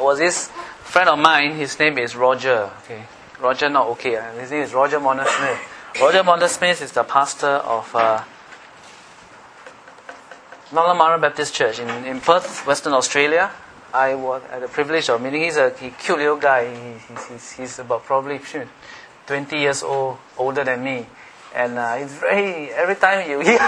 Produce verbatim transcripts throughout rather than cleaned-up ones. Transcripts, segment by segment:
was this friend of mine. His name is Roger. Okay, Roger, not okay. Uh, his name is Roger Monner Smith. Roger Monner Smith is the pastor of uh, Malamara Baptist Church in, in Perth, Western Australia. I was had the privilege of meeting. He's a he cute little guy. He, he's, he's, he's about probably twenty years old, older than me. And uh, he's very, every time you, he, he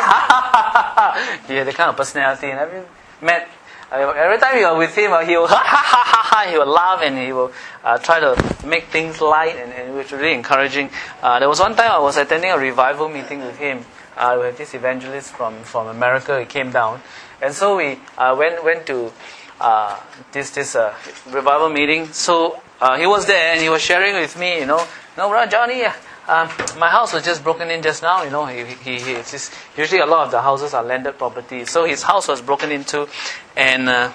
had the kind of personality. And every, met, uh, every time you are with him, uh, he will, he will laugh and he will uh, try to make things light, and, and it was really encouraging. Uh, there was one time I was attending a revival meeting with him. Uh, we had this evangelist from, from America. He came down. And so we uh, went went to uh, this this uh, revival meeting. So uh, he was there and he was sharing with me, you know, no, brother Johnny, um, my house was just broken in just now. You know, he, he, he it's just, usually a lot of the houses are landed property. So his house was broken into, and uh,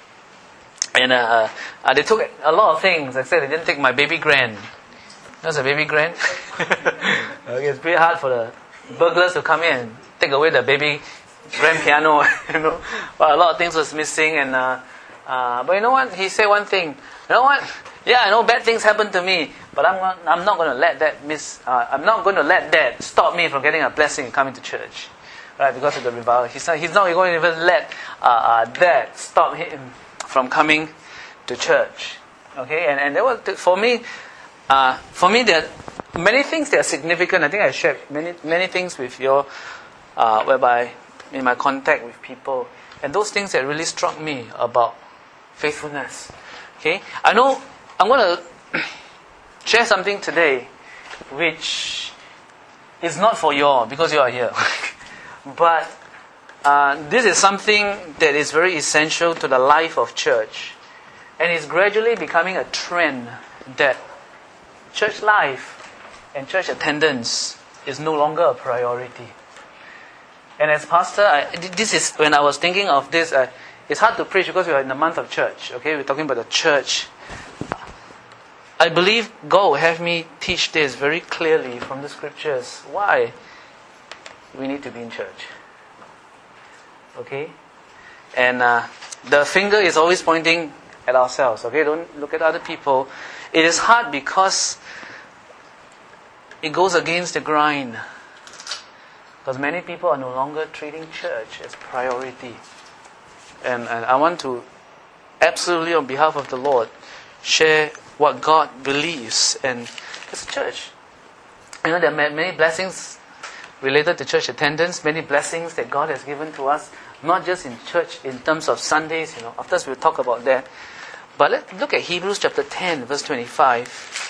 and uh, uh, they took a lot of things. Like I said, they didn't take my baby grand. That's a baby grand. Okay, it's pretty hard for the burglars to come in and take away the baby grand piano. You know, but a lot of things was missing. And uh, uh, but you know what? He said one thing. You know what? Yeah, I know bad things happen to me, but I'm not, I'm not going to let that miss. Uh, I'm not going to let that stop me from getting a blessing and coming to church, right? Because of the revival, he's not. He's not going to even let uh, uh, that stop him from coming to church. Okay, and and there was for me, uh, for me there are many things that are significant. I think I shared many many things with you, uh, whereby in my contact with people, and those things that really struck me about faithfulness. Okay, I know. I'm going to share something today which is not for you all because you are here. But uh, this is something that is very essential to the life of church. And it's gradually becoming a trend that church life and church attendance is no longer a priority. And as pastor, I, this is when I was thinking of this, uh, it's hard to preach because we are in the month of church. Okay, we're talking about the church. I believe God will have me teach this very clearly from the scriptures. Why we need to be in church. Okay? And uh, the finger is always pointing at ourselves. Okay? Don't look at other people. It is hard because it goes against the grind. Because many people are no longer treating church as priority. And, and I want to absolutely on behalf of the Lord share what God believes, and it's a church. You know, there are many blessings related to church attendance, many blessings that God has given to us, not just in church in terms of Sundays, you know, after we'll talk about that. But let's look at Hebrews chapter ten, verse twenty-five.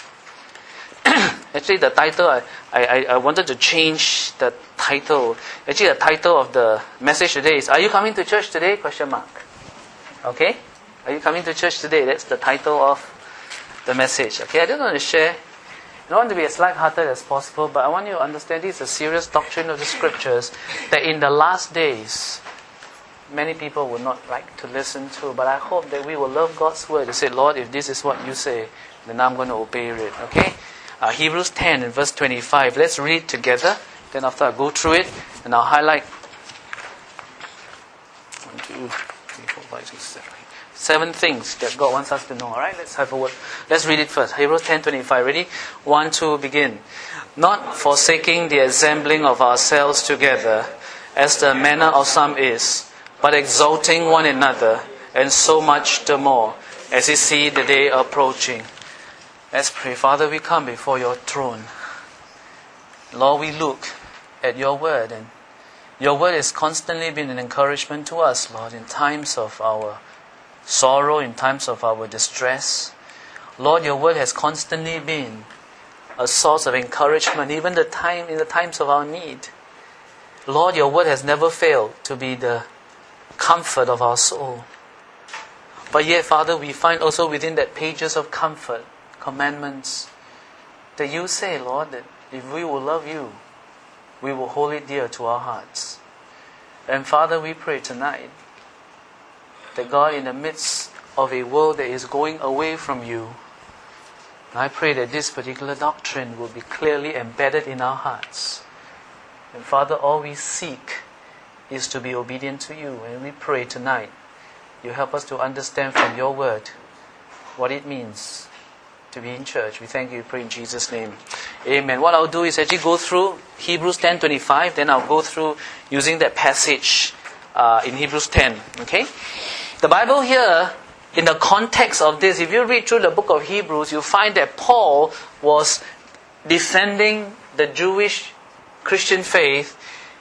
Actually, the title, I, I, I wanted to change the title. Actually, the title of the message today is, Are you coming to church today? Question mark. Okay? Are you coming to church today? That's the title of the message. Okay, I just want to share. I don't want to be as light-hearted as possible, but I want you to understand this is a serious doctrine of the scriptures that in the last days, many people will not like to listen to. But I hope that we will love God's word to say, Lord, if this is what you say, then I'm going to obey it. Okay? Uh, Hebrews ten and verse twenty-five. Let's read together. Then after I go through it, and I'll highlight one, two, three, four, five, six, seven. Seven things that God wants us to know. Alright, let's have a word. Let's read it first. Hebrews ten twenty-five. Ready? One, two, begin. Not forsaking the assembling of ourselves together, as the manner of some is, but exalting one another, and so much the more, as you see the day approaching. Let's pray. Father, we come before your throne. Lord, we look at your word, and your word has constantly been an encouragement to us, Lord, in times of our sorrow, in times of our distress. Lord, your word has constantly been a source of encouragement, even the time in the times of our need. Lord, your word has never failed to be the comfort of our soul. But yet, Father, we find also within that pages of comfort, commandments, that you say, Lord, that if we will love you, we will hold it dear to our hearts. And Father, we pray tonight that God, in the midst of a world that is going away from you, I pray that this particular doctrine will be clearly embedded in our hearts. And Father, all we seek is to be obedient to you. And we pray tonight, you help us to understand from your word what it means to be in church. We thank you, pray in Jesus' name. Amen. What I'll do is actually go through Hebrews ten twenty-five, then I'll go through using that passage uh, in Hebrews ten. Okay? The Bible here, in the context of this, if you read through the book of Hebrews, you'll find that Paul was defending the Jewish Christian faith.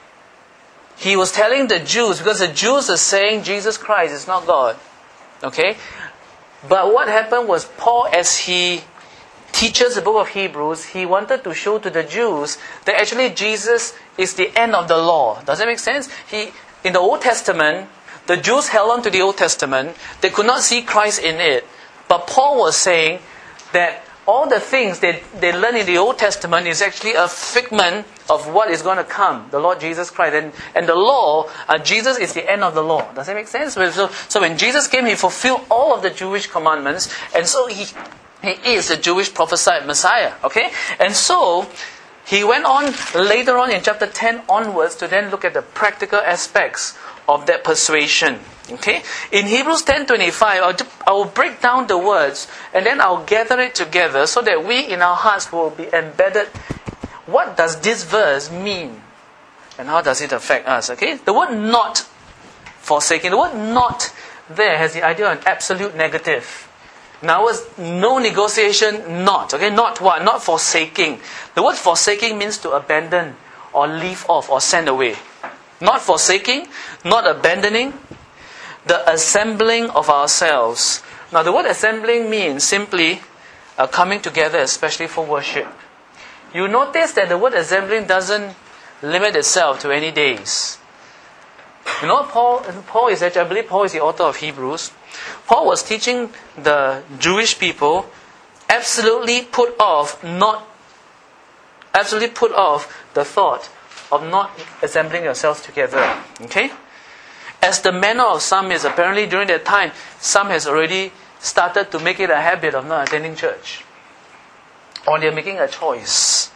He was telling the Jews, because the Jews are saying Jesus Christ is not God. Okay? But what happened was Paul, as he teaches the book of Hebrews, he wanted to show to the Jews that actually Jesus is the end of the law. Does that make sense? He, in the Old Testament, the Jews held on to the Old Testament. They could not see Christ in it. But Paul was saying that all the things that they learned in the Old Testament is actually a figment of what is going to come, the Lord Jesus Christ. And, and the law, uh, Jesus is the end of the law. Does that make sense? So, so when Jesus came, He fulfilled all of the Jewish commandments. And so He, he is the Jewish prophesied Messiah. Okay? And so He went on later on in chapter ten onwards to then look at the practical aspects of that persuasion. Okay? In Hebrews ten twenty-five, I'll, I will break down the words and then I'll gather it together so that we in our hearts will be embedded. What does this verse mean? And how does it affect us? Okay? The word not forsaking, the word not there has the idea of an absolute negative. In other words, no negotiation, not. Okay? Not what? Not forsaking. The word forsaking means to abandon or leave off or send away. Not forsaking, not abandoning, the assembling of ourselves. Now the word assembling means simply uh, coming together, especially for worship. You notice that the word assembling doesn't limit itself to any days. You know, Paul, Paul is actually, I believe Paul is the author of Hebrews. Paul was teaching the Jewish people absolutely put off, not, absolutely put off the thought of not assembling yourselves together. Okay? As the manner of some is, apparently during that time, some has already started to make it a habit of not attending church. Or they're making a choice.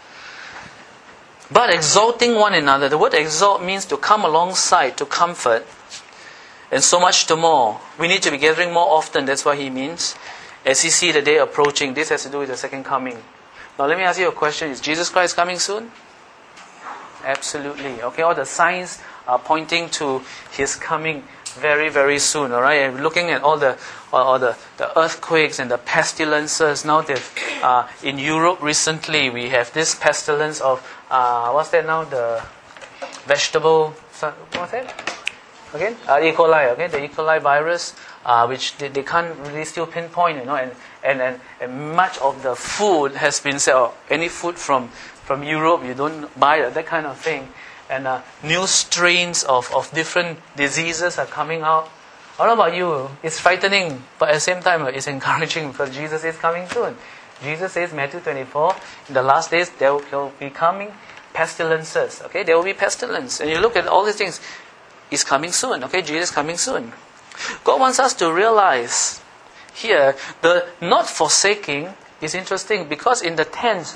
But exalting one another, the word exalt means to come alongside, to comfort, and so much the more. We need to be gathering more often, that's what he means. As you see the day approaching, this has to do with the second coming. Now let me ask you a question, is Jesus Christ coming soon? Absolutely. Okay, all the signs are pointing to His coming very, very soon. All right, and looking at all the all the, the earthquakes and the pestilences. Now that uh, in Europe recently we have this pestilence of uh, what's that now? The vegetable. What's that? Again, uh, E. coli. Okay, the E. coli virus, uh, which they, they can't really still pinpoint. You know, and and, and and much of the food has been said. Or any food from from Europe, you don't buy that, that kind of thing. And uh, new strains of, of different diseases are coming out. What about you? It's frightening, but at the same time, it's encouraging because Jesus is coming soon. Jesus says, Matthew twenty-four, in the last days, there will be coming pestilences. Okay, there will be pestilence. And you look at all these things, He's coming soon. Okay, Jesus is coming soon. God wants us to realize here, the not forsaking is interesting because in the tense,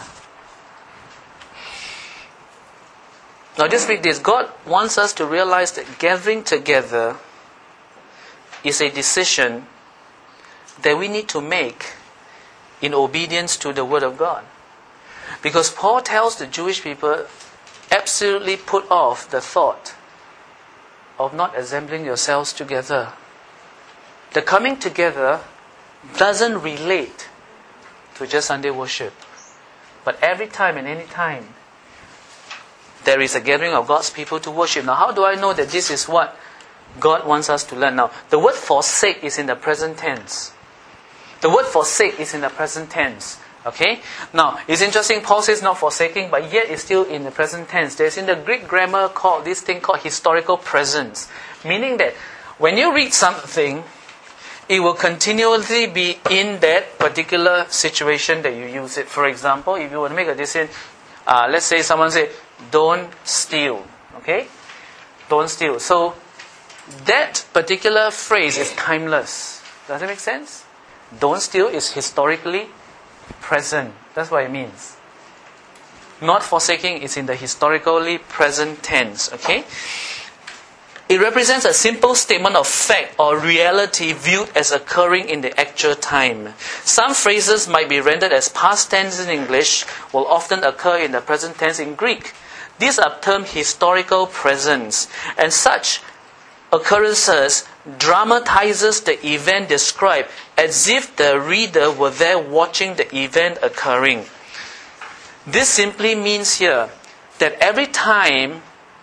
now just read this. God wants us to realize that gathering together is a decision that we need to make in obedience to the Word of God. Because Paul tells the Jewish people, absolutely put off the thought of not assembling yourselves together. The coming together doesn't relate to just Sunday worship. But every time and any time, there is a gathering of God's people to worship. Now, how do I know that this is what God wants us to learn? Now, the word forsake is in the present tense. The word forsake is in the present tense. Okay? Now, it's interesting, Paul says not forsaking, but yet it's still in the present tense. There's in the Greek grammar called this thing called historical presence. Meaning that when you read something, it will continually be in that particular situation that you use it. For example, if you want to make a decision, uh, let's say someone say, don't steal. Okay? Don't steal. So, that particular phrase is timeless. Does that make sense? Don't steal is historically present. That's what it means. Not forsaking is in the historically present tense. Okay? It represents a simple statement of fact or reality viewed as occurring in the actual time. Some phrases might be rendered as past tense in English, will often occur in the present tense in Greek. These are termed historical presents, and such occurrences dramatizes the event described as if the reader were there watching the event occurring. This simply means here that every time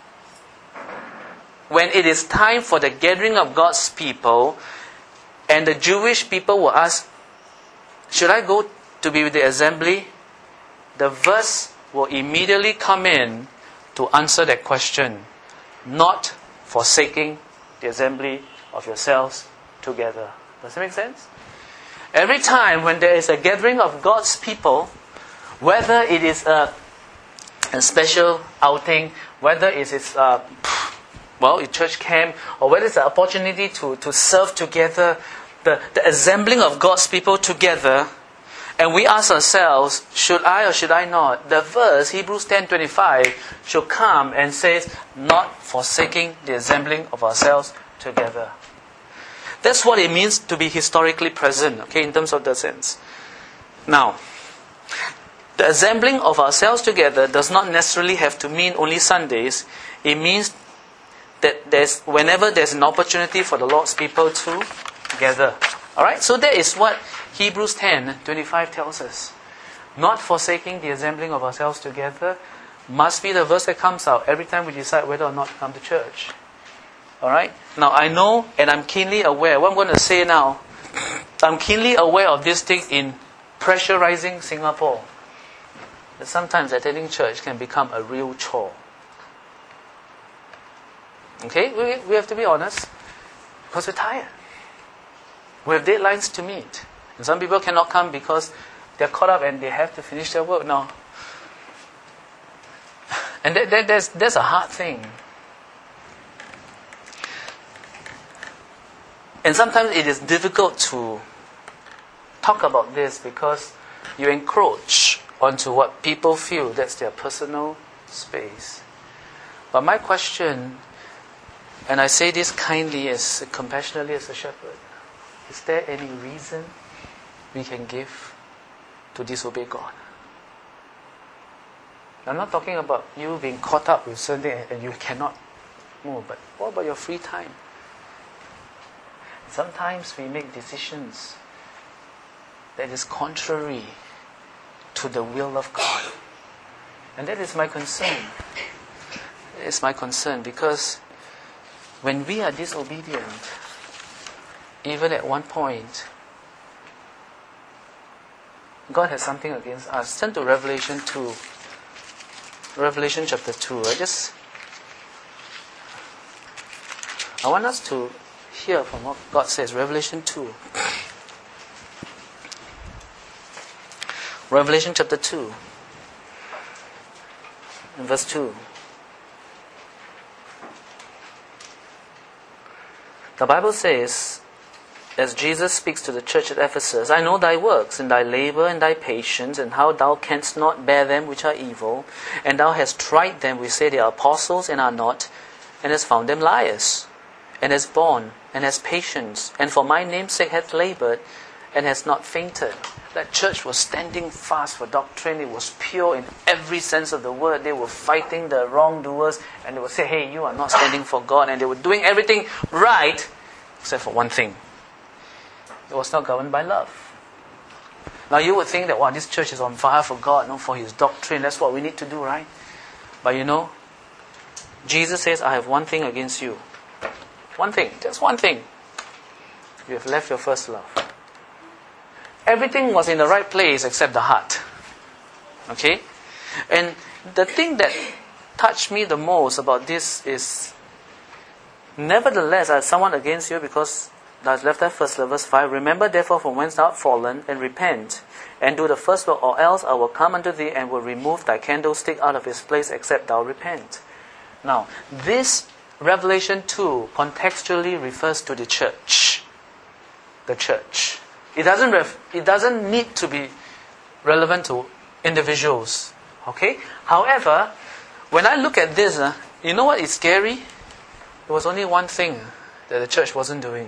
when it is time for the gathering of God's people, and the Jewish people will ask, should I go to be with the assembly? The verse will immediately come in to answer that question. Not forsaking the assembly of yourselves together. Does that make sense? Every time when there is a gathering of God's people, whether it is a, a special outing, whether it is a well, a church camp, or whether it's an opportunity to, to serve together, the, the assembling of God's people together, and we ask ourselves, should I or should I not? The verse, Hebrews ten twenty-five, should come and says, not forsaking the assembling of ourselves together. That's what it means to be historically present, okay, in terms of the sense. Now, the assembling of ourselves together does not necessarily have to mean only Sundays. It means that there's whenever there's an opportunity for the Lord's people to gather. Alright, so that is what Hebrews ten twenty-five tells us. Not forsaking the assembling of ourselves together must be the verse that comes out every time we decide whether or not to come to church. Alright? Now I know and I'm keenly aware, what I'm going to say now, I'm keenly aware of this thing in pressurizing Singapore. That sometimes attending church can become a real chore. Okay, we, we have to be honest, because we're tired. We have deadlines to meet. And some people cannot come because they're caught up and they have to finish their work now. And that, that, that's, that's a hard thing. And sometimes it is difficult to talk about this because you encroach onto what people feel that's their personal space. But my question, and I say this kindly, as compassionately as a shepherd, is there any reason we can give to disobey God? I'm not talking about you being caught up with something and you cannot move, but what about your free time? Sometimes we make decisions that is contrary to the will of God. And that is my concern. It's my concern because when we are disobedient, even at one point, God has something against us. Turn to Revelation two. Revelation chapter two. I just I want us to hear from what God says. Revelation two. Revelation chapter two. And verse two. The Bible says, as Jesus speaks to the church at Ephesus, I know thy works, and thy labour, and thy patience, and how thou canst not bear them which are evil, and thou hast tried them which say they are apostles, and are not, and hast found them liars, and hast borne, and hast patience, and for my name's sake hath laboured, and has not fainted. That church was standing fast for doctrine. It was pure in every sense of the word. They were fighting the wrongdoers, and they would say, hey, you are not standing for God. And they were doing everything right, except for one thing. It was not governed by love. Now you would think that, wow, this church is on fire for God, not for His doctrine. That's what we need to do, right? But you know, Jesus says, I have one thing against you. One thing, just one thing. You have left your first love. Everything was in the right place except the heart. Okay? And the thing that touched me the most about this is, nevertheless, I have someone against you because thou hast left thy first love. Verse five, remember therefore from whence thou art fallen, and repent, and do the first work, or else I will come unto thee and will remove thy candlestick out of his place, except thou repent. Now, this Revelation two contextually refers to the church. The church. It doesn't ref, it doesn't need to be relevant to individuals. Okay? However, when I look at this, uh, you know what is scary? There was only one thing that the church wasn't doing.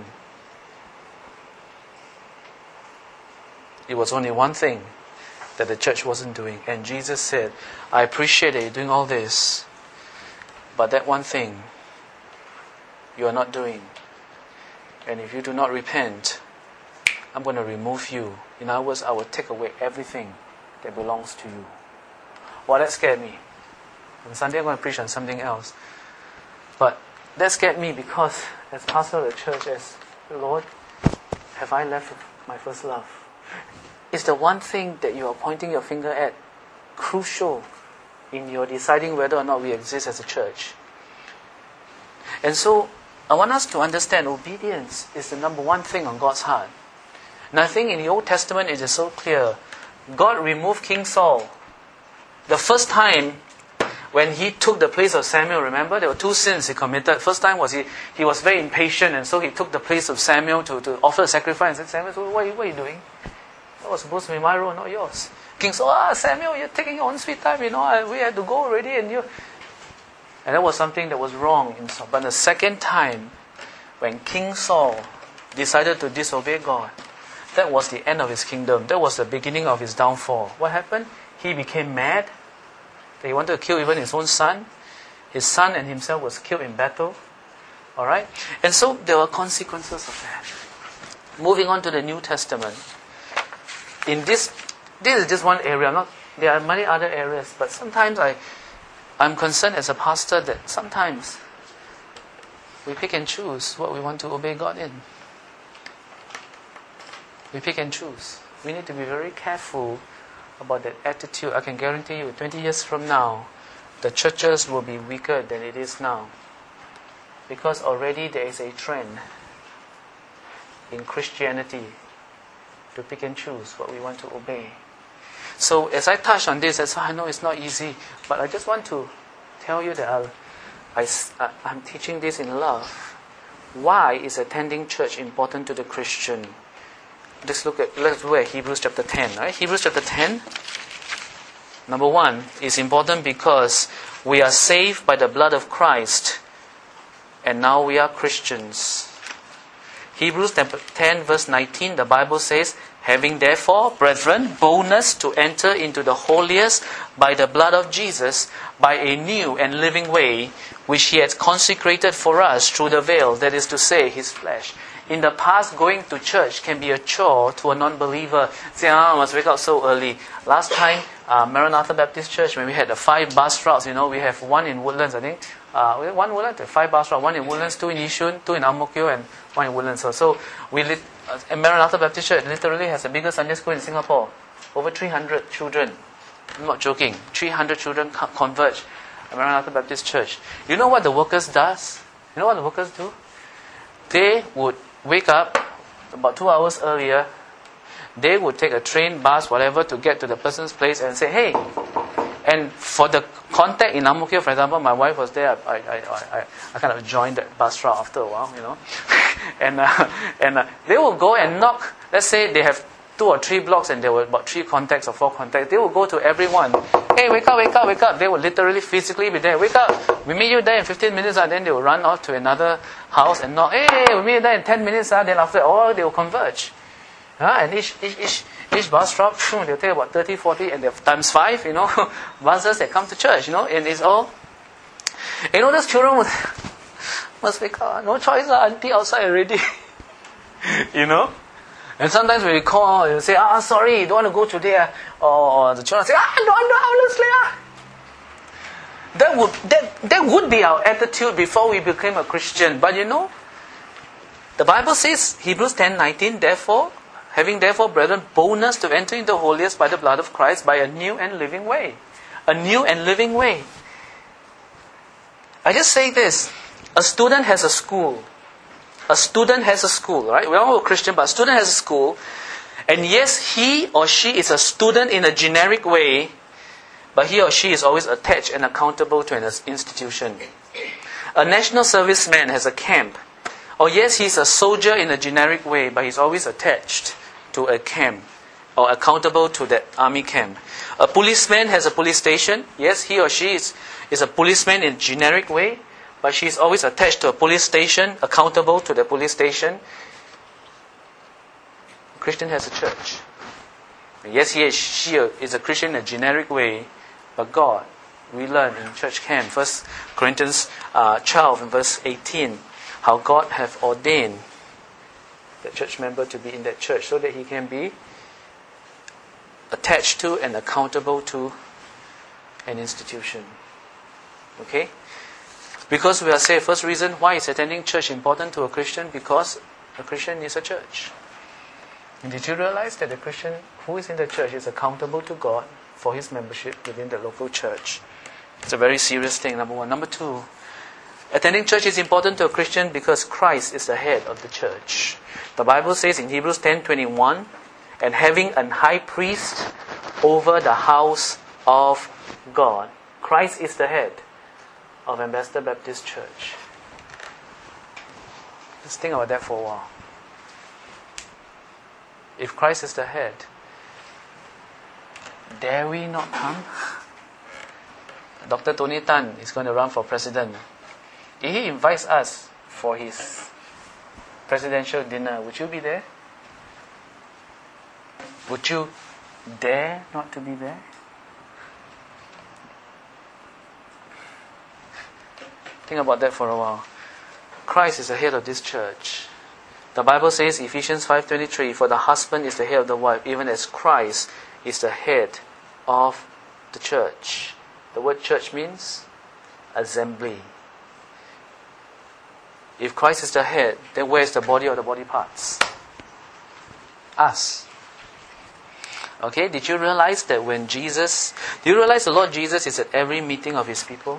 It was only one thing that the church wasn't doing. And Jesus said, I appreciate that you're doing all this, but that one thing you are not doing. And if you do not repent, I'm going to remove you. In other words, I will take away everything that belongs to you. Well, that scared me. On Sunday I'm going to preach on something else. But that scared me because as pastor of the church, as Lord, have I left my first love? Is the one thing that you are pointing your finger at crucial in your deciding whether or not we exist as a church? And so I want us to understand obedience is the number one thing on God's heart. And I think in the Old Testament it is so clear. God removed King Saul. The first time when he took the place of Samuel, remember there were two sins he committed. First time was he, he was very impatient, and so he took the place of Samuel to, to offer a sacrifice. And said, Samuel, so what, are you, what are you doing? That was supposed to be my role, not yours. King Saul, ah, Samuel, you're taking your own sweet time, you know, we had to go already, and you... And that was something that was wrong in Saul. But the second time, when King Saul decided to disobey God, that was the end of his kingdom. That was the beginning of his downfall. What happened? He became mad. He wanted to kill even his own son. His son and himself was killed in battle. Alright? And so there were consequences of that. Moving on to the New Testament. In this, this is just one area. I'm not, there are many other areas, but sometimes I, I'm concerned as a pastor that sometimes we pick and choose what we want to obey God in. We pick and choose. We need to be very careful about that attitude. I can guarantee you, twenty years from now, the churches will be weaker than it is now. Because already there is a trend in Christianity to pick and choose what we want to obey. So as I touch on this, as I know it's not easy, but I just want to tell you that I'll, I, I'm teaching this in love. Why is attending church important to the Christian? Let's look at let's look at Hebrews chapter ten. Right? Hebrews chapter ten. Number one is important because we are saved by the blood of Christ, and now we are Christians. Hebrews ten verse nineteen, the Bible says, having therefore, brethren, boldness to enter into the holiest by the blood of Jesus, by a new and living way, which He has consecrated for us through the veil, that is to say, His flesh. In the past, going to church can be a chore to a non-believer. Say, ah, I must wake up so early. Last time, uh, Maranatha Baptist Church, when we had the five bus routes, you know, we have one in Woodlands, I think. Uh, we had one Woodlands, five bus routes, one in Woodlands, two in Yishun, two in Ang Mo Kio, and one in Woodlands. So, so we lit, uh, Maranatha Baptist Church literally has the biggest Sunday school in Singapore. Over three hundred children. I'm not joking. three hundred children co- converge at Maranatha Baptist Church. You know what the workers does? You know what the workers do? They would wake up about two hours earlier. They would take a train, bus, whatever, to get to the person's place and say, hey. And for the contact in Ang Mo Kio, for example, my wife was there. I, I, I, I kind of joined that bus route after a while, you know. and uh, and uh, they will go and knock. Let's say they have two or three blocks and there were about three contacts or four contacts. They will go to everyone. Hey, wake up, wake up, wake up. They will literally physically be there. Wake up. We meet you there in fifteen minutes. Uh, then they will run off to another house and knock. Hey, we meet you there in ten minutes. Uh, then after all, they will converge. Uh, and each, each, each, each bus route, they'll take about thirty, forty, and they have times five, you know, buses that come to church, you know, and it's all. You know, those children would, must wake up. No choice, uh, auntie outside already. You know? And sometimes when we call, you say, ah, sorry, you don't want to go today. Uh, or, or the children say, ah, I don't want to, honestly. Uh. That would, that, that would be our attitude before we became a Christian. But you know, the Bible says, Hebrews ten nineteen, therefore, having therefore, brethren, boldness to enter into the holiest by the blood of Christ, by a new and living way. A new and living way. I just say this. A student has a school. A student has a school, right? We're all Christian, but a student has a school. And yes, he or she is a student in a generic way, but he or she is always attached and accountable to an institution. A national serviceman has a camp. Or yes, he's a soldier in a generic way, but he's always attached to a camp or accountable to that army camp. A policeman has a police station. Yes, he or she is, is a policeman in a generic way, but she's always attached to a police station, accountable to the police station. A Christian has a church. Yes, he is, she is a Christian in a generic way, but God, we learn in church camp, First Corinthians uh, twelve and verse eighteen, how God have ordained the church member to be in that church so that he can be attached to and accountable to an institution. Okay? Because we are saved. First reason why is attending church important to a Christian? Because a Christian is a church. And did you realize that the Christian who is in the church is accountable to God for his membership within the local church? It's a very serious thing, number one. Number two, attending church is important to a Christian because Christ is the head of the church. The Bible says in Hebrews ten twenty-one, and having an high priest over the house of God. Christ is the head of Ambassador Baptist Church. Let's think about that for a while. If Christ is the head, dare we not come? Doctor Tony Tan is going to run for president. If he invites us for his presidential dinner, would you be there? Would you dare not to be there? Think about that for a while. Christ is the head of this church. The Bible says, Ephesians five twenty-three, for the husband is the head of the wife, even as Christ is the head of the church. The word church means assembly. If Christ is the head, then where is the body of the body parts? Us. Okay, did you realize that when Jesus, do you realize the Lord Jesus is at every meeting of His people?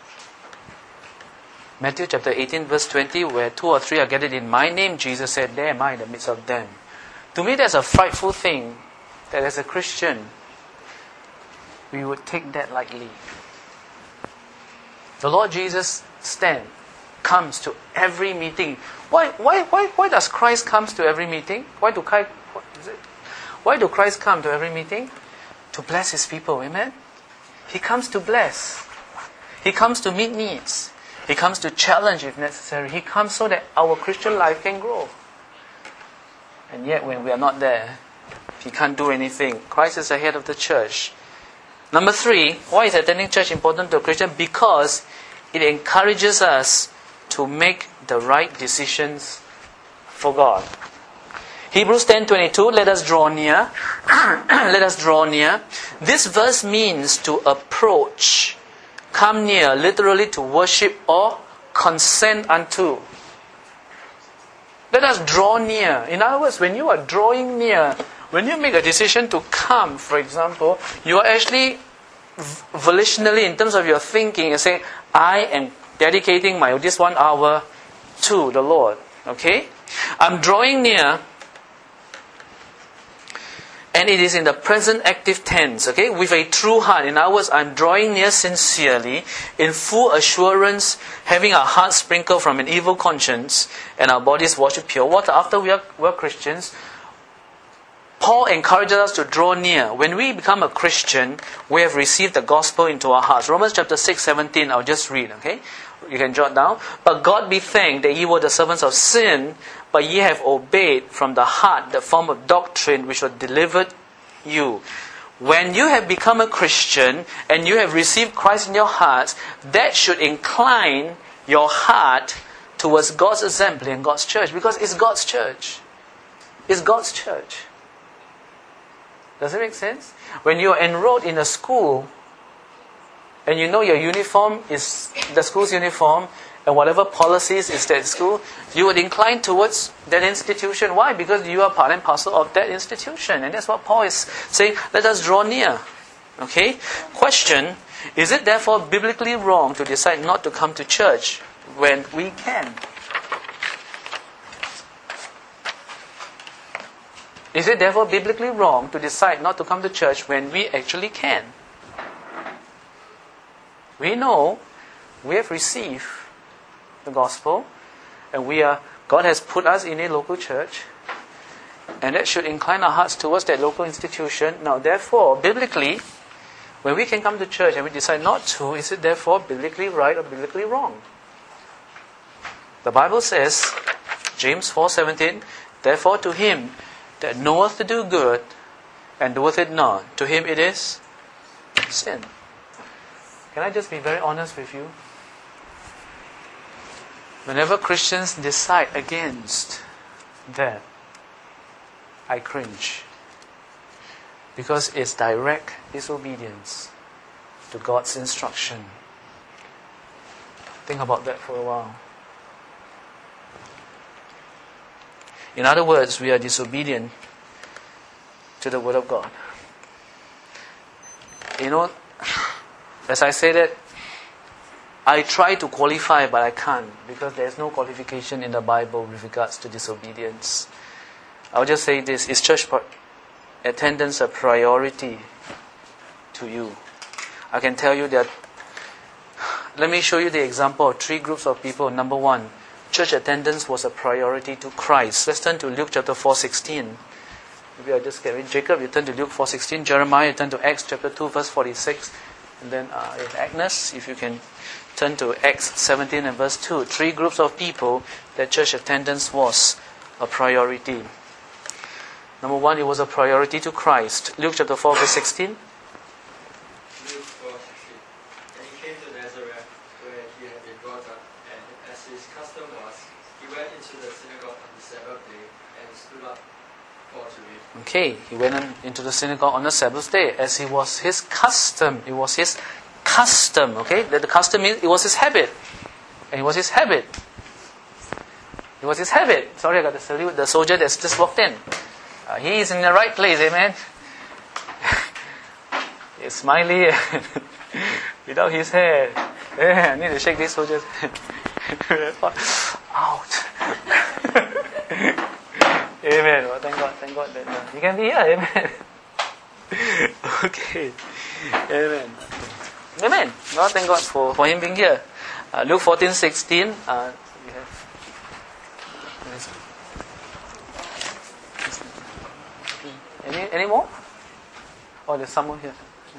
Matthew chapter eighteen verse twenty, where two or three are gathered in my name, Jesus said, there am I in the midst of them. To me that's a frightful thing, that as a Christian, we would take that lightly. The Lord Jesus stand, comes to every meeting. Why, why, why, why does Christ come to every meeting? Why do Christ, what is it? Why do Christ come to every meeting? To bless His people, amen? He comes to bless. He comes to meet needs. He comes to challenge if necessary. He comes so that our Christian life can grow. And yet when we are not there, He can't do anything. Christ is the head of the church. Number three, why is attending church important to a Christian? Because it encourages us to make the right decisions for God. Hebrews ten twenty-two, let us draw near. Let us draw near. This verse means to approach, come near, literally to worship or consent unto. Let us draw near. In other words, when you are drawing near, when you make a decision to come, for example, you are actually volitionally, in terms of your thinking, you say, I am dedicating my this one hour to the Lord. Okay? I'm drawing near, and it is in the present active tense, okay? With a true heart. In other words, I'm drawing near sincerely, in full assurance, having our hearts sprinkled from an evil conscience, and our bodies washed with pure water. After we are, we are Christians, Paul encourages us to draw near. When we become a Christian, we have received the gospel into our hearts. Romans chapter six, seventeen, I'll just read, okay? You can jot down. But God be thanked that ye were the servants of sin, but ye have obeyed from the heart the form of doctrine which was delivered you. When you have become a Christian and you have received Christ in your hearts, that should incline your heart towards God's assembly and God's church, because it's God's church. It's God's church. Does it make sense? When you are enrolled in a school and you know your uniform is the school's uniform, and whatever policies is that school, you would incline towards that institution. Why? Because you are part and parcel of that institution. And that's what Paul is saying, let us draw near. Okay? Question, is it therefore biblically wrong to decide not to come to church when we can? Is it therefore biblically wrong to decide not to come to church when we actually can? We know we have received the gospel, and we are God has put us in a local church, and that should incline our hearts towards that local institution. Now, therefore, biblically, when we can come to church and we decide not to, is it therefore biblically right or biblically wrong? The Bible says, James four seventeen, therefore to him that knoweth to do good and doeth it not, to him it is sin. Can I just be very honest with you? Whenever Christians decide against that, I cringe. Because it's direct disobedience to God's instruction. Think about that for a while. In other words, we are disobedient to the Word of God. You know, as I say that, I try to qualify, but I can't, because there is no qualification in the Bible with regards to disobedience. I'll just say this: is church attendance a priority to you? I can tell you that. Let me show you the example of three groups of people. Number one, church attendance was a priority to Christ. Let's turn to Luke chapter four sixteen. Maybe I'll just get it. Jacob, you turn to Luke four sixteen. Jeremiah, you turn to Acts chapter two verse forty-six. And then uh, if Agnes, if you can turn to Acts seventeen and verse two. Three groups of people that church attendance was a priority. Number one, it was a priority to Christ. Luke chapter four verse sixteen. Luke four sixteen. And he came to Nazareth, where he had been brought up, and as his custom was, he went into the synagogue on the Sabbath day and stood up for to read. Okay, he went into the synagogue on the Sabbath day, as it was his custom. It was his custom. Okay, that the custom means it was his habit, and it was his habit. It was his habit. Sorry, I got to salute the soldier that's just walked in. Uh, he is in the right place, amen. He's smiley without his hair. Yeah, I need to shake this soldier's hand. Out. Amen. Well, thank God, thank God that uh, you can be here. Amen. Okay. Amen. Amen. Well, thank God for, for him being here. Uh, Luke fourteen sixteen. Uh, we have. Any any more? Oh, there's someone here.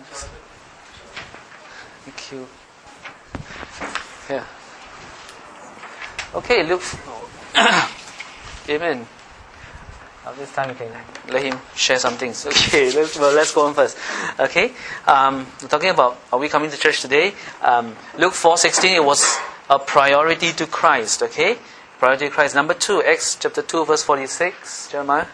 Thank you. Yeah. Okay, Luke. Amen. Now this time we can let him share some things. Okay, let's well, let's go on first. Okay, um, we're talking about are we coming to church today? Um, Luke four sixteen. It was a priority to Christ. Okay, priority to Christ. Number two, Acts chapter two verse forty six. Jeremiah.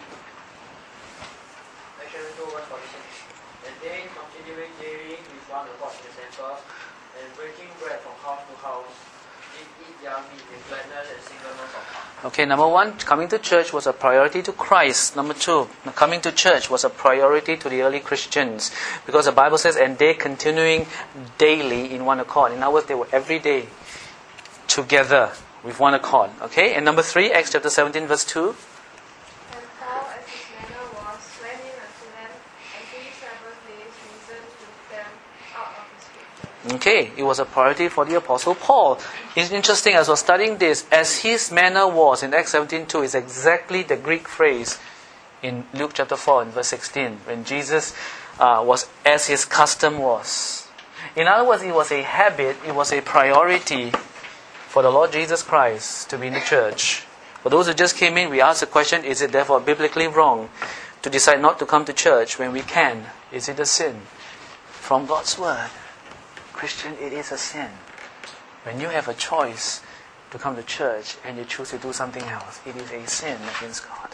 And they, continuing daily with one accord in the temple, and breaking bread from house to house, did eat their meat with gladness and singleness of heart. Okay, number one, coming to church was a priority to Christ. Number two, coming to church was a priority to the early Christians. Because the Bible says, and they continuing daily in one accord. In other words, they were every day together with one accord. Okay, and number three, Acts chapter seventeen verse two. And Paul, as his manner was, went in unto them, and three Sabbath days reasoned with them out of the Scriptures. Okay, it was a priority for the Apostle Paul. It's interesting, as I was studying this, as his manner was in Acts seventeen two is exactly the Greek phrase in Luke chapter four and verse sixteen, when Jesus uh, was as his custom was. In other words, it was a habit, it was a priority for the Lord Jesus Christ to be in the church. For those who just came in, we asked the question, is it therefore biblically wrong to decide not to come to church when we can? Is it a sin? From God's Word, Christian, it is a sin. When you have a choice to come to church and you choose to do something else, it is a sin against God.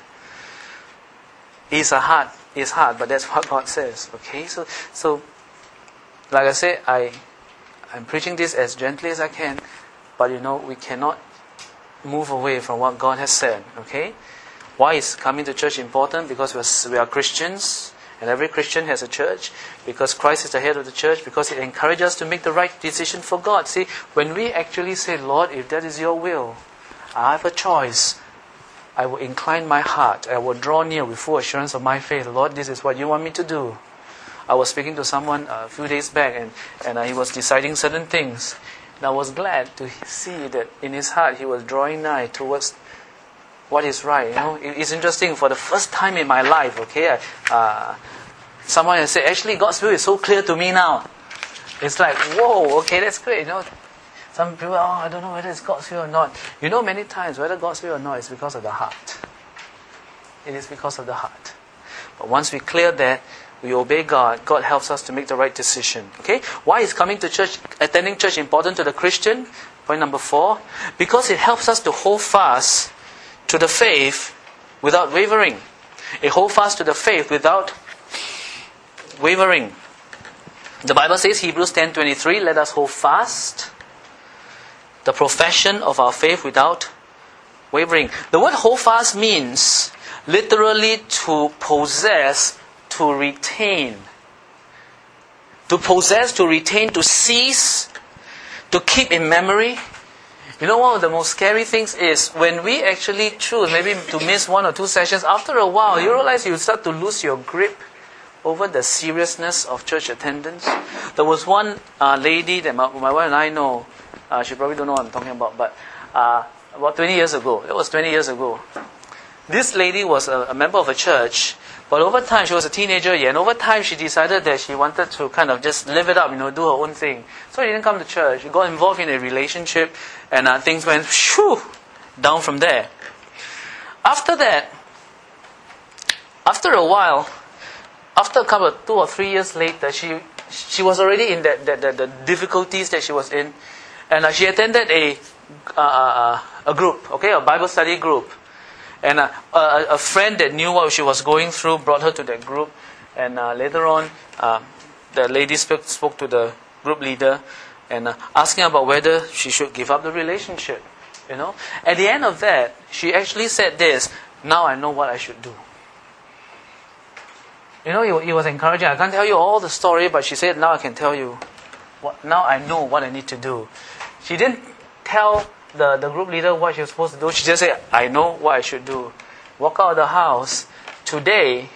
It's a hard, it's hard, but that's what God says. Okay, so so like I said, I I'm preaching this as gently as I can, but you know we cannot move away from what God has said. Okay, why is coming to church important? Because we're, we are Christians. And every Christian has a church, because Christ is the head of the church, because it encourages us to make the right decision for God. See, when we actually say, Lord, if that is your will, I have a choice. I will incline my heart. I will draw near with full assurance of my faith. Lord, this is what you want me to do. I was speaking to someone a few days back, and, and he was deciding certain things. And I was glad to see that in his heart he was drawing nigh towards what is right. You know, it's interesting. For the first time in my life, okay, uh, someone has said, actually, God's will is so clear to me now. It's like, whoa, okay, that's great. You know, Some people, oh, I don't know whether it's God's will or not. You know, many times, whether God's will or not is because of the heart. It is because of the heart. But once we clear that, we obey God, God helps us to make the right decision. Okay? Why is coming to church, attending church important to the Christian? Point number four. Because it helps us to hold fast to the faith without wavering. It hold fast to the faith without wavering. The Bible says, Hebrews ten twenty-three, let us hold fast the profession of our faith without wavering. The word hold fast means literally to possess, to retain. To possess, to retain, to seize, to keep in memory. You know, one of the most scary things is when we actually choose maybe to miss one or two sessions, after a while you realize you start to lose your grip over the seriousness of church attendance. There was one uh, lady that my, my wife and I know, uh, she probably don't know what I'm talking about, but uh, about twenty years ago, it was twenty years ago, this lady was a, a member of a church, but over time, she was a teenager, yeah, and over time she decided that she wanted to kind of just live it up, you know, do her own thing. So she didn't come to church. She got involved in a relationship, and uh, things went shoo, down from there. After that, after a while, after a couple of two or three years later, she she was already in that, that, that the difficulties that she was in, and uh, she attended a uh, a group, okay, a Bible study group. And uh, a, a friend that knew what she was going through brought her to that group. And uh, later on, uh, the lady spoke, spoke to the group leader and uh, asking about whether she should give up the relationship. You know, at the end of that, she actually said this: "Now I know what I should do." You know, it, it was encouraging. I can't tell you all the story, but she said, "Now I can tell you. What, now I know what I need to do." She didn't tell The, the group leader what she was supposed to do. She just said, I know what I should do. Walk out of the house. Today,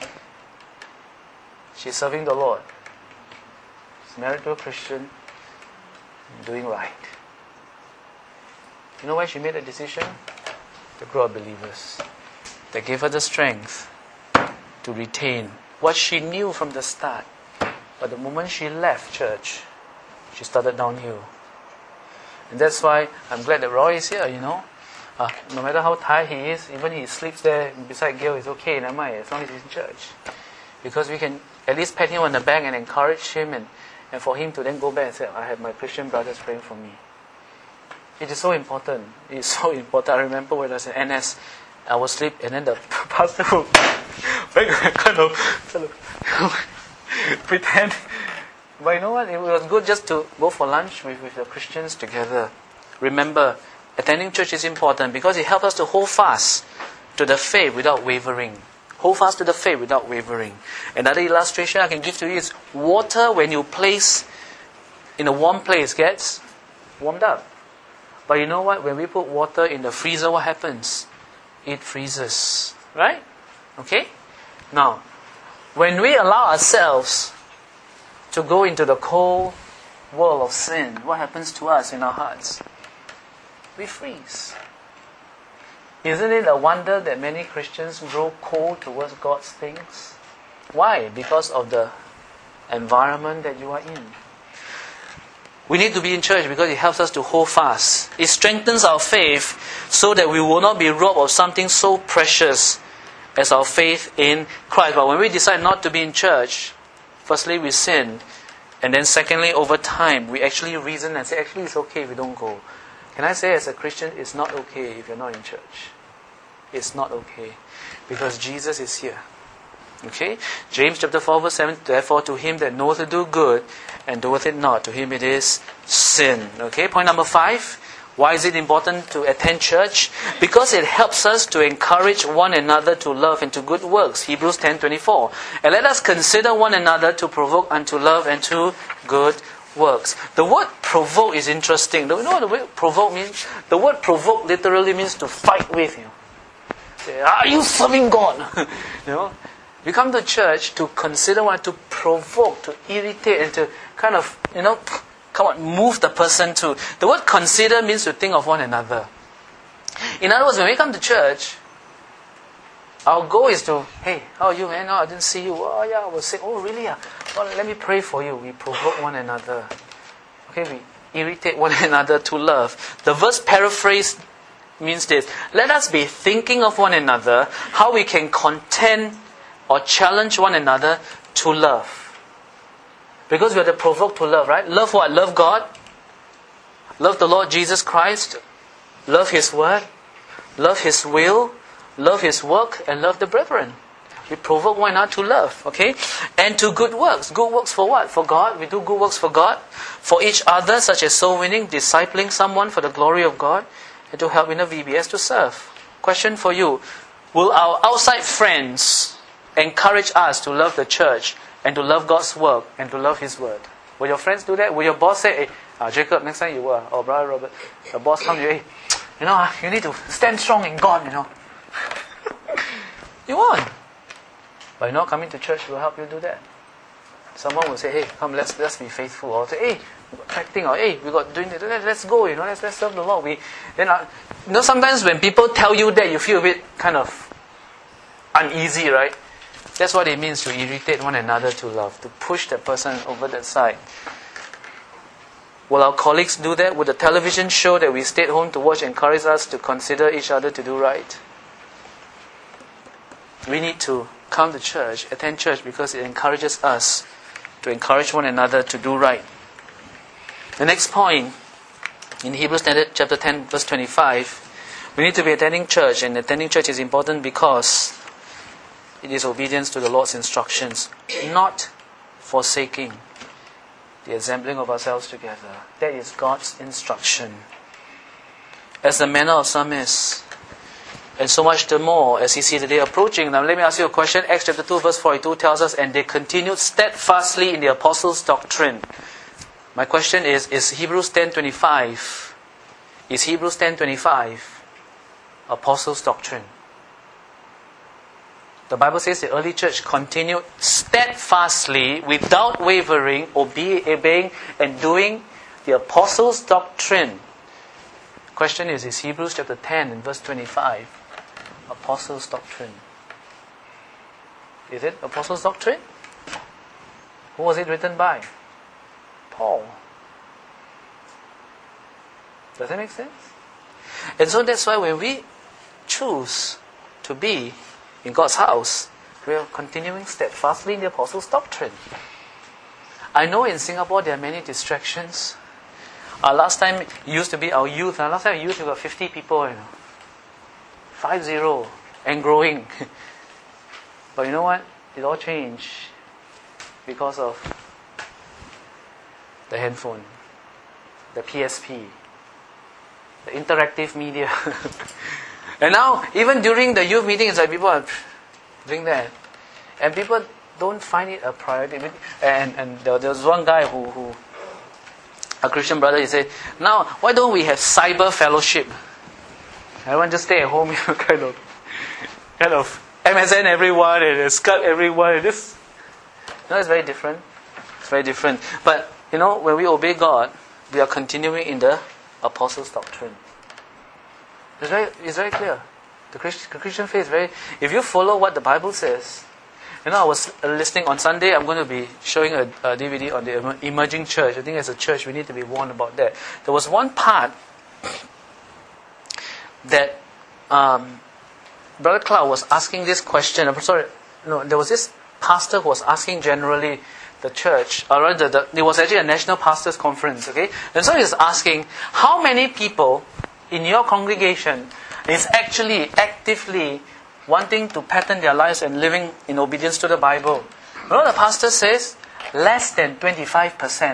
she's serving the Lord. She's married to a Christian, doing right. You know why she made that decision? The group of believers. They gave her the strength to retain what she knew from the start. But the moment she left church, she started downhill. And that's why I'm glad that Roy is here, you know. Uh, no matter how tired he is, even he sleeps there beside Gail, it's okay, never mind, as long as he's in church. Because we can at least pat him on the back and encourage him, and, and for him to then go back and say, I have my Christian brothers praying for me. It is so important. It is so important. I remember when I was in N S, I would sleep, and then the pastor would kind of, kind of pretend. But you know what? It was good just to go for lunch with, with the Christians together. Remember, attending church is important because it helps us to hold fast to the faith without wavering. Hold fast to the faith without wavering. Another illustration I can give to you is water when you place in a warm place gets warmed up. But you know what? When we put water in the freezer, what happens? It freezes. Right? Okay? Now, when we allow ourselves to go into the cold world of sin, what happens to us in our hearts? We freeze. Isn't it a wonder that many Christians grow cold towards God's things? Why? Because of the environment that you are in. We need to be in church because it helps us to hold fast. It strengthens our faith so that we will not be robbed of something so precious as our faith in Christ. But when we decide not to be in church, firstly, we sin. And then secondly, over time, we actually reason and say, actually, it's okay if we don't go. Can I say as a Christian, it's not okay if you're not in church. It's not okay. Because Jesus is here. Okay? James chapter four verse seven, therefore to him that knoweth to do good and doeth it not, to him it is sin. Okay? Point number five. Why is it important to attend church? Because it helps us to encourage one another to love and to good works. Hebrews ten twenty-four. And let us consider one another to provoke unto love and to good works. The word provoke is interesting. Do you know what the word provoke means? The word provoke literally means to fight with you. Say, are you serving God? You know, we come to church to consider one, to provoke, to irritate, and to kind of, you know, come on, move the person to. The word consider means to think of one another. In other words, when we come to church, our goal is to, hey, how are you, man? Oh, I didn't see you. Oh, yeah, I was sick. Oh, really? Yeah. Oh, let me pray for you. We provoke one another. Okay, we irritate one another to love. The verse paraphrase means this: let us be thinking of one another, how we can contend or challenge one another to love. Because we are provoked to love, right? Love what? Love God. Love the Lord Jesus Christ. Love His Word. Love His will. Love His work. And love the brethren. We provoke one another to love, okay? And to good works. Good works for what? For God. We do good works for God. For each other, such as soul winning, discipling someone for the glory of God, and to help in the V B S to serve. Question for you: will our outside friends encourage us to love the church and to love God's work and to love His word? Will your friends do that? Will your boss say, hey, uh, Jacob, next time you work, or Brother Robert, the boss comes to you, hey, you know, you need to stand strong in God, you know. You won't. But you know, coming to church will help you do that. Someone will say, hey, come, let's let's be faithful. Or say, hey, we got acting, or hey, we got doing it. Let's go, you know, let's let's serve the Lord. We then, uh, you know, sometimes when people tell you that, you feel a bit kind of uneasy, right? That's what it means to irritate one another to love, to push that person over that side. Will our colleagues do that? Would the television show that we stayed home to watch encourage us to consider each other to do right? We need to come to church, attend church, because it encourages us to encourage one another to do right. The next point, in Hebrews chapter ten, verse twenty-five, we need to be attending church, and attending church is important because it is obedience to the Lord's instructions, not forsaking the assembling of ourselves together. That is God's instruction. As the manner of some is, and so much the more as He sees the day approaching. Now let me ask you a question. Acts chapter two verse forty-two tells us, and they continued steadfastly in the apostles' doctrine. My question is, is Hebrews ten twenty-five, is Hebrews ten twenty-five apostles' doctrine? The Bible says the early church continued steadfastly, without wavering, obe- obeying and doing the apostles' doctrine. The question is, is Hebrews chapter ten and verse twenty-five apostles' doctrine? Is it apostles' doctrine? Who was it written by? Paul. Does that make sense? And so that's why when we choose to be in God's house, we are continuing steadfastly in the apostles' doctrine. I know in Singapore there are many distractions. Uh, last time it used to be our youth. Uh, last time our youth we got fifty people, you know. Five zero and growing. But you know what? It all changed because of the handphone, the P S P, the interactive media. And now, even during the youth meetings, like people are doing that, and people don't find it a priority. And and there, there was one guy who, who, a Christian brother, he said, "Now, why don't we have cyber fellowship? Everyone just stay at home, you know, kind of, kind of M S N everyone and Skype everyone. And this, you know, it's very different. It's very different. But you know, when we obey God, we are continuing in the apostles' doctrine. It's very, it's very clear. The Christian, the Christian faith is very. If you follow what the Bible says, you know, I was listening on Sunday. I'm going to be showing a, a D V D on the emerging church. I think as a church, we need to be warned about that. There was one part that um, Brother Clark was asking this question. I'm sorry, no, there was this pastor who was asking generally the church, or rather, the, the, it was actually a national pastors conference. Okay, and so he was asking, how many people in your congregation is actually actively wanting to pattern their lives and living in obedience to the Bible? You know, the pastor says less than twenty-five percent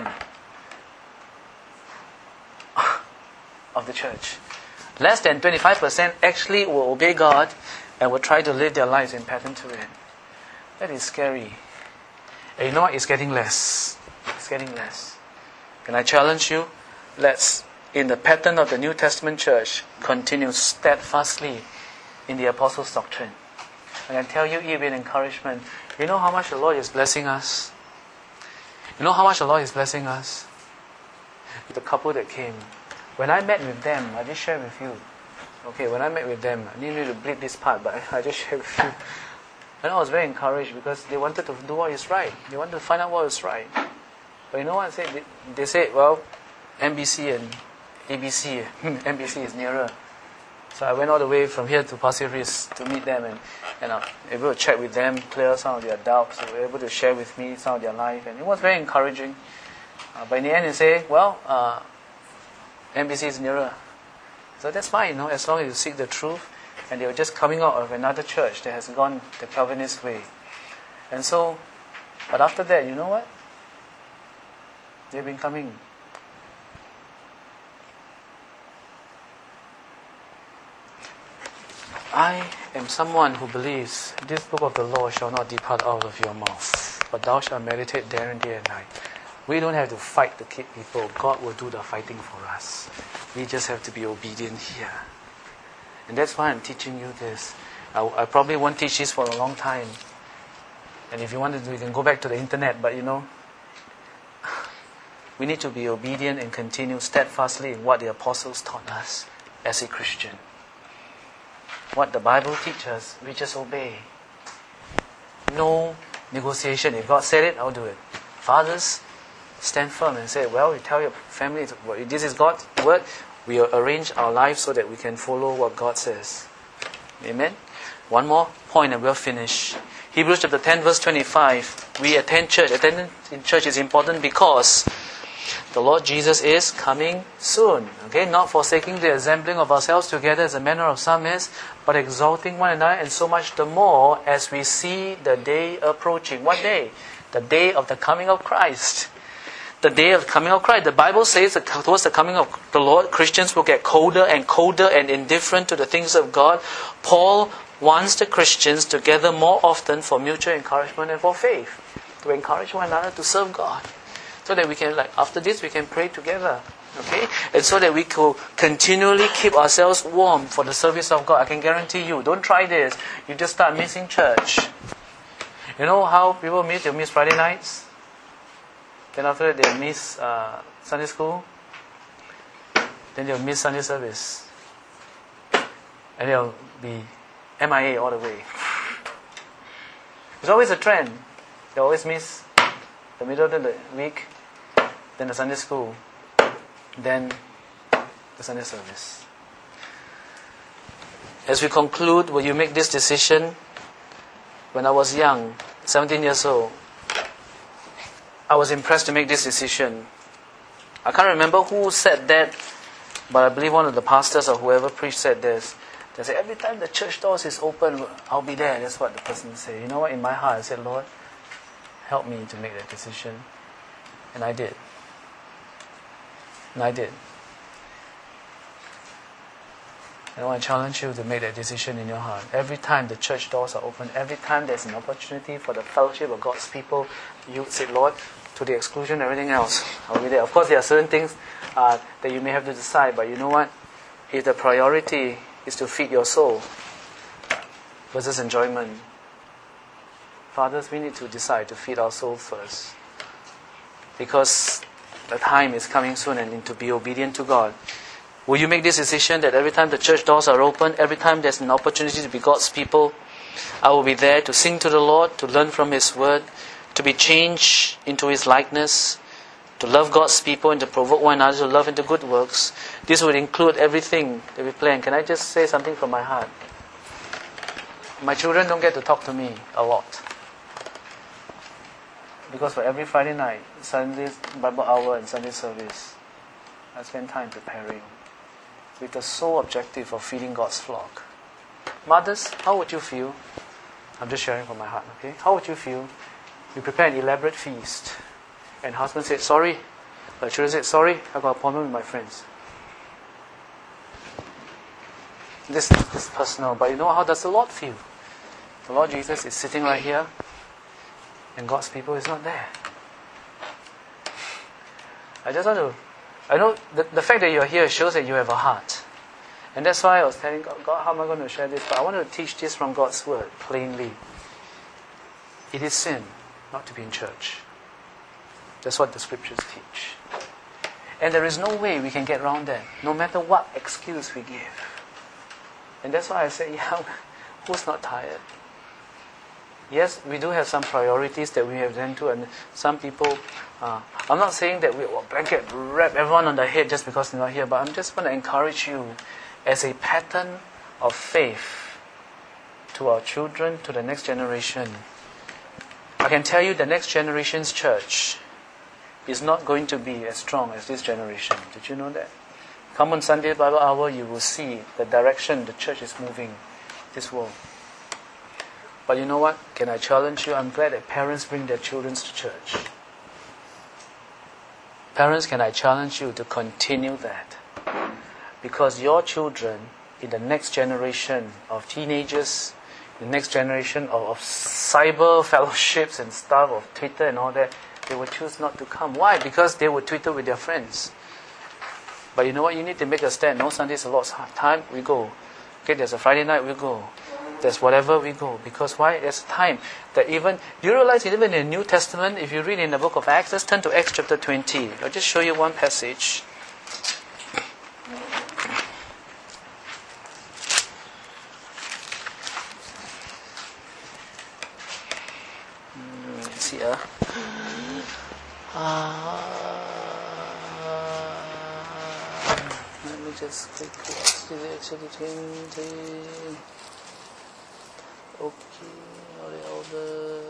of the church. Less than twenty-five percent actually will obey God and will try to live their lives in pattern to it. That is scary. And you know what? It's getting less. It's getting less. Can I challenge you? Let's, in the pattern of the New Testament church, continue steadfastly in the apostles' doctrine. I can tell you, it will be an encouragement. You know how much the Lord is blessing us? You know how much the Lord is blessing us? The couple that came. When I met with them, I just share with you. Okay, when I met with them, I didn't need to bleed this part, but I just share with you. And I was very encouraged because they wanted to do what is right. They wanted to find out what is right. But you know what I said? They, they said, well, N B C and A B C. N B C is nearer. So I went all the way from here to Pasir Ris to meet them, and, and I'm able to chat with them, clear some of their doubts. They were able to share with me some of their life, and it was very encouraging. Uh, but in the end, they say, well, uh, N B C is nearer. So that's fine, you know, as long as you seek the truth. And they were just coming out of another church that has gone the Calvinist way. And so, but after that, you know what? They've been coming. I am someone who believes this book of the law shall not depart out of your mouth, but thou shalt meditate therein day and night. We don't have to fight to keep people. God will do the fighting for us. We just have to be obedient here. And that's why I'm teaching you this. I, I probably won't teach this for a long time. And if you want to do, you can go back to the internet. But you know, we need to be obedient and continue steadfastly in what the apostles taught us as a Christian. What the Bible teaches us, we just obey. No negotiation. If God said it, I'll do it. Fathers, stand firm and say, well, you tell your family, this is God's word. We arrange our lives so that we can follow what God says. Amen? One more point and we'll finish. Hebrews chapter ten verse twenty-five. We attend church. Attendance in church is important because the Lord Jesus is coming soon. Okay, not forsaking the assembling of ourselves together as a manner of some is, but exalting one another, and so much the more as we see the day approaching. What day? The day of the coming of Christ. The day of coming of Christ. The Bible says that towards the coming of the Lord, Christians will get colder and colder and indifferent to the things of God. Paul wants the Christians to gather more often for mutual encouragement and for faith. To encourage one another to serve God. So that we can, like, after this, we can pray together. Okay? And so that we could continually keep ourselves warm for the service of God. I can guarantee you, don't try this. You just start missing church. You know how people miss? They miss Friday nights. Then after that, they'll miss uh, Sunday school. Then they'll miss Sunday service. And they'll be M I A all the way. It's always a trend. They always miss the middle of the week, then the Sunday school, then the Sunday service. As we conclude, will you make this decision? When I was young, seventeen years old, I was impressed to make this decision. I can't remember who said that, but I believe one of the pastors or whoever preached said this. They said, every time the church doors is open, I'll be there. That's what the person said. You know what? In my heart, I said, Lord, help me to make that decision. And I did. And I did. And I want to challenge you to make that decision in your heart. Every time the church doors are open, every time there's an opportunity for the fellowship of God's people, you say, Lord, to the exclusion of everything else, I'll be there. Of course, there are certain things uh, that you may have to decide, but you know what? If the priority is to feed your soul versus enjoyment, fathers, we need to decide to feed our soul first. Because the time is coming soon and to be obedient to God. Will you make this decision that every time the church doors are open, every time there's an opportunity to be God's people, I will be there to sing to the Lord, to learn from His Word, to be changed into His likeness, to love God's people and to provoke one another to love into good works. This would include everything that we plan. Can I just say something from my heart? My children don't get to talk to me a lot. Because for every Friday night, Sunday Bible hour and Sunday service, I spend time preparing with the sole objective of feeding God's flock. Mothers, how would you feel? I'm just sharing from my heart, okay? How would you feel? You prepare an elaborate feast, and husband said, sorry. The children said, sorry, I got an appointment with my friends. This, this is personal, but you know how does the Lord feel? The Lord Jesus is sitting right here, and God's people is not there. I just want to, I know the, the fact that you're here shows that you have a heart. And that's why I was telling God, God, how am I going to share this? But I want to teach this from God's Word, plainly. It is sin not to be in church. That's what the Scriptures teach. And there is no way we can get around that, no matter what excuse we give. And that's why I say, yeah, who's not tired? Yes, we do have some priorities that we have then to, and some people, uh, I'm not saying that we will blanket wrap everyone on the head just because they're not here, but I'm just want to encourage you as a pattern of faith to our children, to the next generation. I can tell you the next generation's church is not going to be as strong as this generation. Did you know that? Come on Sunday Bible Hour, you will see the direction the church is moving this world. But you know what? Can I challenge you? I'm glad that parents bring their children to church. Parents, can I challenge you to continue that? Because your children in the next generation of teenagers, the next generation of, of cyber fellowships and stuff, of Twitter and all that, they will choose not to come. Why? Because they will Twitter with their friends. But you know what? You need to make a stand. No Sundays a lot of time, we go. Okay, there's a Friday night, we go. There's whatever we go. Because why? There's time that even, do you realize even in the New Testament, if you read in the book of Acts, let's turn to Acts chapter twenty. I'll just show you one passage. Let's see, uh, uh, let me just quickly see the Acts chapter twenty. Okay, all the elder.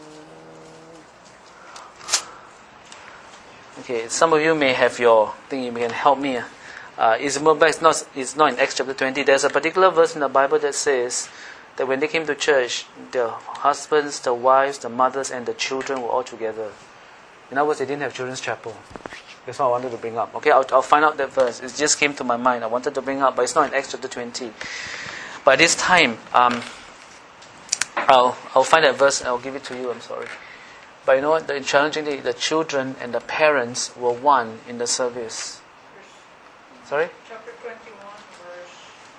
Okay, some of you may have your thing. You can help me. Uh, it's more, but it's not. It's not in Acts chapter twenty. There's a particular verse in the Bible that says that when they came to church, the husbands, the wives, the mothers, and the children were all together. In other words, they didn't have children's chapel. That's what I wanted to bring up. Okay, I'll, I'll find out that verse. It just came to my mind. I wanted to bring up, but it's not in Acts chapter twenty. By this time, um. I'll I'll find that verse and I'll give it to you, I'm sorry. But you know what? The challenging thing, the children and the parents were one in the service. Sorry? Chapter twenty-one, verse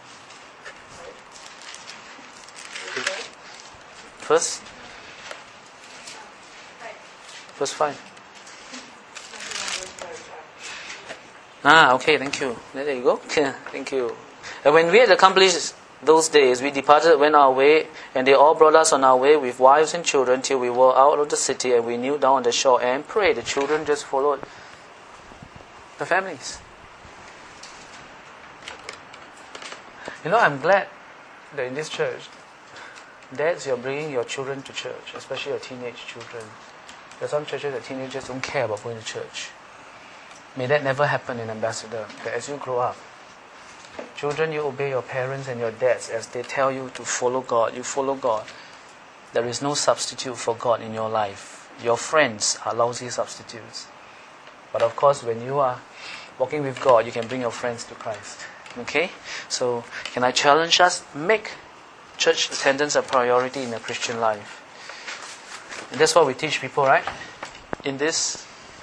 First? Verse five. Ah, okay, thank you. There you go. Thank you. And when we had accomplished those days, we departed, went our way, and they all brought us on our way with wives and children till we were out of the city, and we kneeled down on the shore and prayed. The children just followed the families. You know, I'm glad that in this church, dads, you're bringing your children to church, especially your teenage children. There are some churches that teenagers don't care about going to church. May that never happen in Ambassador, that as you grow up, children, you obey your parents and your dads as they tell you to follow God. You follow God. There is no substitute for God in your life. Your friends are lousy substitutes. But of course, when you are walking with God, you can bring your friends to Christ. Okay? So, can I challenge us? Make church attendance a priority in a Christian life. And that's what we teach people, right? In this.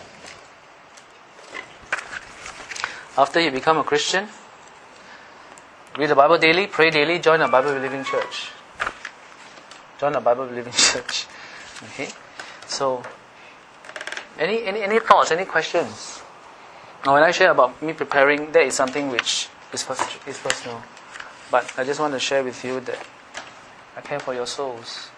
After you become a Christian, read the Bible daily, pray daily, join a Bible believing church. Join a Bible believing church. Okay? So, any any any thoughts, any questions? Now, when I share about me preparing, that is something which is is personal. But I just want to share with you that I care for your souls.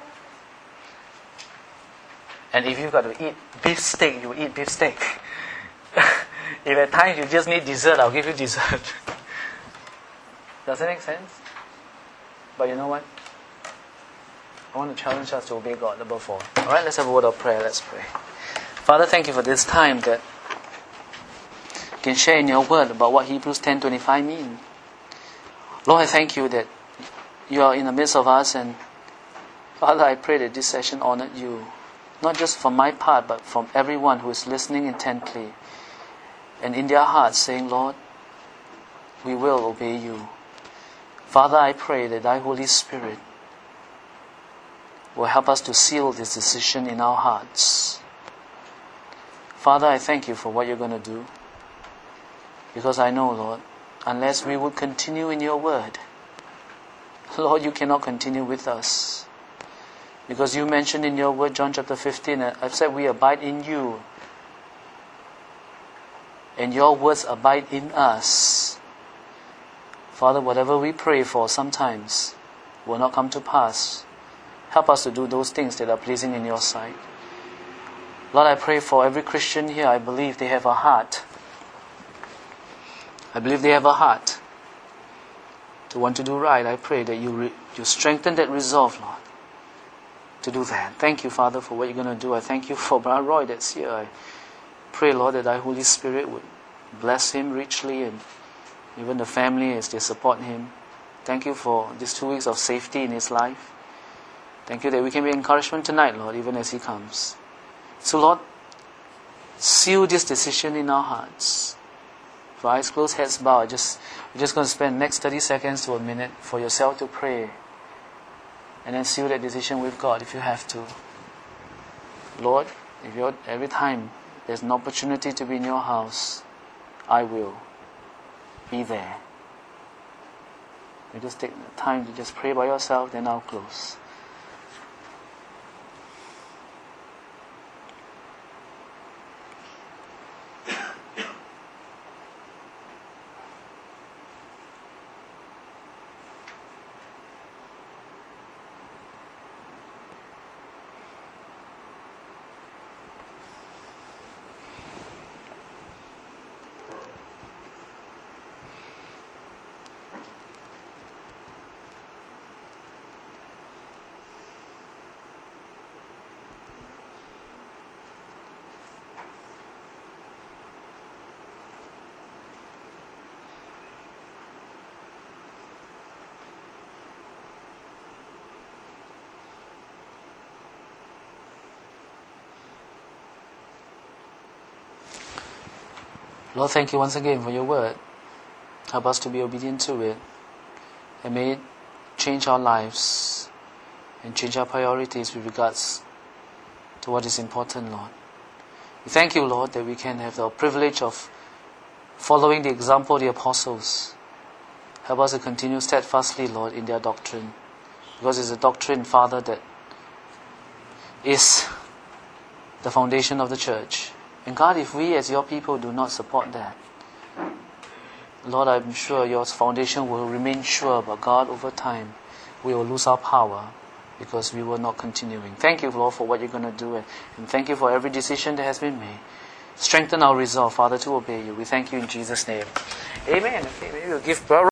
And if you've got to eat beef steak, you eat beef steak. If at times you just need dessert, I'll give you dessert. Does that make sense? But you know what? I want to challenge us to obey God above all. Alright, let's have a word of prayer. Let's pray. Father, thank you for this time that you can share in your word about what Hebrews ten twenty-five means. Lord, I thank you that you are in the midst of us, and Father, I pray that this session honored you. Not just from my part, but from everyone who is listening intently and in their hearts saying, Lord, we will obey you. Father, I pray that thy Holy Spirit will help us to seal this decision in our hearts. Father, I thank you for what you're going to do. Because I know, Lord, unless we would continue in your word, Lord, you cannot continue with us. Because you mentioned in your word, John chapter fifteen, I've said we abide in you, and your words abide in us. Father, whatever we pray for sometimes will not come to pass Help us to do those things that are pleasing in your sight. Lord, I pray for every Christian here. I believe they have a heart. I believe they have a heart to want to do right. I pray that you re- you strengthen that resolve, Lord, to do that. Thank you, Father, for what you're going to do. I thank you for Brother Roy that's here. I pray, Lord, that thy Holy Spirit would bless him richly, and even the family as they support him. Thank you for these two weeks of safety in his life. Thank you that we can be encouragement tonight, Lord, even as he comes. So, Lord, seal this decision in our hearts. For eyes closed, heads bowed, just, we're just going to spend the next thirty seconds to a minute for yourself to pray. And then seal that decision with God if you have to. Lord, if you're, every time there's an opportunity to be in your house, I will be there. You just take the time to just pray by yourself, then I'll close. Lord, thank you once again for your word. Help us to be obedient to it. And may it change our lives and change our priorities with regards to what is important, Lord. We thank you, Lord, that we can have the privilege of following the example of the apostles. Help us to continue steadfastly, Lord, in their doctrine. Because it's a doctrine, Father, that is the foundation of the church. And God, if we as your people do not support that, Lord, I'm sure your foundation will remain sure, but God, over time, we will lose our power because we were not continuing. Thank you, Lord, for what you're going to do, and thank you for every decision that has been made. Strengthen our resolve, Father, to obey you. We thank you in Jesus' name. Amen. Okay, maybe we'll give Brother